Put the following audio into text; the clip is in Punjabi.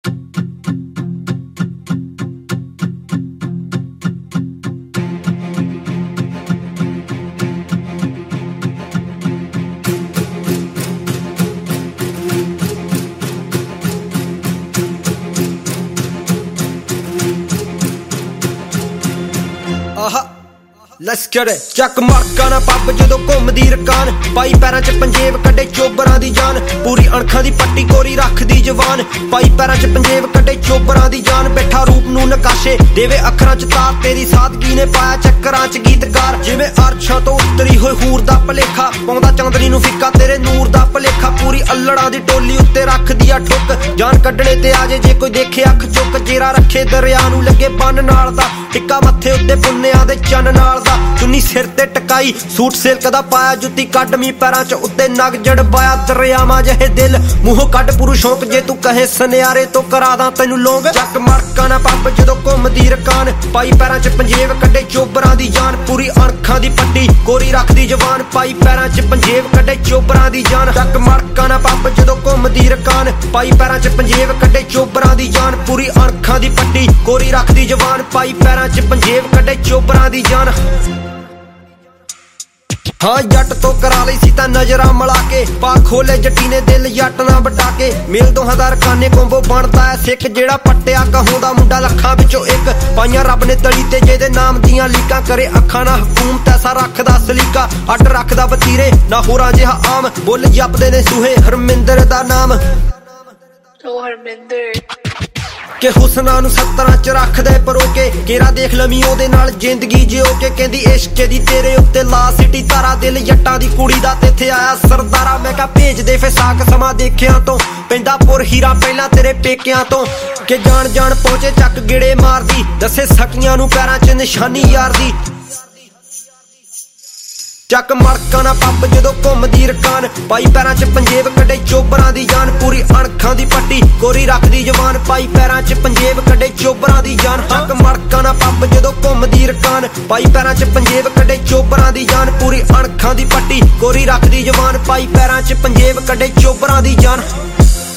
Let's get it। ਚੱਕ ਮਾਰਕਾ ਨਾ ਪੱਬ ਜਦੋਂ ਘੁੰਮਦੀ ਰਕਾਨ, ਪਾਈ ਪੈਰਾਂ 'ਚ ਪੰਜੇਬ ਕੱਢੇ ਚੋਬਰਾਂ ਦੀ ਜਾਨ, ਪੂਰੀ ਅਣਖਾਂ ਦੀ ਪੱਟੀ ਕੋਰੀ ਰੱਖਦੀ ਜਵਾਨ, ਪਾਈ ਪੈਰਾਂ 'ਚ ਪੰਜੇਬ ਕੱਢੇ ਚੋਬਰਾਂ ਦੀ ਜਾਨ, ਬੈਠਾ ਰੂਪ ਨੂੰ ਨਕਾਸ਼ੇ ਦੇਵੇ ਅੱਖਰਾਂ 'ਚ ਤਾਰ, ਤੇਰੀ ਸਾਦਗੀ ਨੇ ਪਾਇਆ ਚੱਕਰਾਂ 'ਚ ਗੀਤਕਾਰ, ਜਿਵੇਂ ਅਰਸ਼ਾਂ ਤੋਂ ਉਤਰੀ ਹੋਈ ਹੂਰ ਦਾ ਭਲੇਖਾ, ਪਾਉਂਦਾ ਚਾਂਦਨੀ ਨੂੰ ਫਿੱਕਾ ਤੇਰੇ ਨੂਰ ਦਾ ਭਲੇਖਾ, ਪੂਰੀ ਅਲੜਾਂ ਦੀ ਟੋਲੀ ਉੱਤੇ ਰੱਖਦੀ ਆ ਠੁੱਕ, ਜਾਨ ਕੱਢਣੇ ਤੇ ਆਜੇ ਜੇ ਕੋਈ ਦੇਖੇ ਅੱਖ ਚੁੱਕ, ਜੇਰਾ ਰੱਖੇ ਦਰਿਆ ਨੂੰ ਲੱਗੇ ਬੰਨ ਨਾਲ ਦਾ, ਟਿੱਕਾ ਮੱਥੇ ਉੱਤੇ ਪੁੰਨਿਆਂ ਦੇ ਚੰਨ ਨਾਲ ਦਾ, ਚੁੰਨੀ ਸਿਰ ਤੇ ਟਕਾਈ ਸੂਟ ਸਿਲਕ ਦਾ ਪਾਇਆ, ਜੁੱਤੀ ਕੱਢ ਮੀ ਪੈਰਾਂ 'ਚ ਉੱਤੇ ਨਗ ਜੜਬਾਇਆ, ਦਰਿਆਵਾਂ ਜਿਹੇ ਦਿਲ ਮੂੰਹ ਕੱਢ ਪੁਰੂ ਸ਼ੌਕ, ਜੇ ਤੂੰ ਕਹੇ ਸੁਨਿਆਰੇ ਤੋਂ ਕਰਾਦਾ ਤੈਨੂੰ ਲੌਂਗ, ਚੱਕ ਮਾਰਕਾ ਨਾ ਪੱਬ ਜਦੋਂ ਘੁੰਮਦੀ ਰਕਾਨ, ਪਾਈ ਪੈਰਾਂ 'ਚ ਪੰਜੇਬ ਕੱਢੇ ਚੋਬਰਾਂ ਦੀ ਜਾਨ, ਪੂਰੀ ਅਣਖਾਂ ਦੀ ਪੱਟੀ ਕੋਰੀ ਰੱਖਦੀ ਜਵਾਨ, ਪਾਈ ਪੈਰਾਂ 'ਚ ਪੰਜੇਬ ਕੱਢੇ ਚੋਬਰਾਂ ਦੀ ਜਾਨ, ਚੱਕ ਮਾਰਕਾ ਨਾ ਪੱਬ ਜਦੋਂ ਘੁੰਮਦੀ ਰਕਾਨ, ਪਾਈ ਪੈਰਾਂ 'ਚ ਪੰਜੇਬ ਕੱਢੇ ਚੋਬਰਾਂ ਦੀ ਜਾਨ, ਪੂਰੀ ਅਣਖਾਂ ਦੀ ਪੱਟੀ ਕੋਰੀ ਰੱਖਦੀ ਜਵਾਨ, ਪਾਈ ਪੈਰਾਂ 'ਚ ਪੰਜੇਬ ਕੱਢੇ ਚੋਬਰਾਂ ਦੀ ਜਾਨ। ਹਾਂ ਜੱਟ ਤੋਂ ਕਰਾ ਲਈ ਸੀ ਤਾਂ ਨਜ਼ਰਾਂ ਮਿਲਾ ਕੇ, ਪਾ ਖੋਲੇ ਜੱਟੀ ਨੇ ਦਿਲ ਜੱਟ ਨਾ ਬਟਾ ਕੇ, ਮਿਲ ਦੋਹਾਂ ਦਾ ਰਕਾਨੇ ਕੋਂਬੋ ਬਣਦਾ ਐ ਸਿੱਖ, ਜਿਹੜਾ ਪੱਟਿਆ ਕਹੋਂ ਦਾ ਮੁੰਡਾ ਲੱਖਾਂ ਵਿੱਚੋਂ ਇੱਕ, ਪਾਈਆਂ ਰੱਬ ਨੇ ਤਲੀ ਤੇ ਜਿਹਦੇ ਨਾਮ ਦੀਆਂ ਲੀਕਾਂ, ਕਰੇ ਅੱਖਾਂ ਨਾ ਹਕੂਮਤ ਐਸਾ ਰੱਖਦਾ ਸਲੀਕਾ, ਅੱਡ ਰੱਖਦਾ ਵਤੀਰੇ ਨਾ ਹੋਰਾਂ ਜਿਹਾ ਆਮ, ਬੁੱਲ ਜਪਦੇ ਨੇ ਸੂਹੇ ਹਰਮਿੰਦਰ ਦਾ ਨਾਮ, ਓ ਹਰਮਿੰਦਰ ਕਿ ਹੁਸਨਾਂ ਨੂੰ 70 'ਚ ਰੱਖਦੇ ਪਰੋਕੇ, ਕੇਰਾ ਦੇਖ ਲਵੀਂ ਉਹਦੇ ਨਾਲ ਜ਼ਿੰਦਗੀ ਜਿਓ ਕੇ, ਕਹਿੰਦੀ ਇਸ਼ਕ ਦੀ ਤੇਰੇ ਉੱਤੇ ਲਾ ਸਿੱਟੀ ਤਾਰਾ, ਦਿਲ ਜੱਟਾਂ ਦੀ ਕੁੜੀ ਦਾ ਤੇ ਇੱਥੇ ਆਇਆ ਸਰਦਾਰਾ, ਮੈਂ ਕਿਹਾ ਭੇਜ ਦੇ ਫੇ ਸਾਕ ਸਮਾਂ ਦੇਖਿਆਂ ਤੋਂ, ਪੈਂਦਾ ਪੁਰ ਹੀਰਾ ਪਹਿਲਾਂ ਤੇਰੇ ਪੇਕਿਆਂ ਤੋਂ, ਕਿ ਜਾਣ ਜਾਣ ਪਹੁੰਚੇ ਚੱਕ ਗਿੜੇ ਮਾਰਦੀ, ਦੱਸੇ ਸਕੀਆਂ ਨੂੰ ਪੈਰਾਂ 'ਚ ਨਿਸ਼ਾਨੀ ਯਾਰ ਦੀ, ਚੱਕ ਮਾਰਕਾ ਨਾ ਪੱਬ ਜਦੋਂ ਘੁੰਮਦੀ ਰਕਾਨ, ਪਾਈ ਪੈਰਾਂ 'ਚ ਪੰਜੇਬ ਕੱਢੇ ਚੋਬਰਾਂ ਦੀ ਜਾਨ, ਪੂਰੀ ਅਣਖਾਂ ਦੀ ਪੱਟੀ ਕੋਰੀ ਰੱਖਦੀ ਜਵਾਨ, ਪਾਈ ਪੈਰਾਂ 'ਚ ਪੰਜੇਬ ਕੱਢੇ ਚੋਬਰਾਂ ਦੀ ਜਾਨ, ਚੱਕ ਮਾਰਕਾ ਨਾ ਪੱਬ ਜਦੋਂ ਘੁੰਮਦੀ ਰਕਾਨ, ਪਾਈ ਪੈਰਾਂ 'ਚ ਪੰਜੇਬ ਕੱਢੇ ਚੋਬਰਾਂ ਦੀ ਜਾਨ, ਪੂਰੀ ਅਣਖਾਂ ਦੀ ਪੱਟੀ ਕੋਰੀ ਰੱਖਦੀ ਜਵਾਨ, ਪਾਈ ਪੈਰਾਂ 'ਚ ਪੰਜੇਬ ਕੱਢੇ ਚੋਬਰਾਂ ਦੀ ਜਾਨ।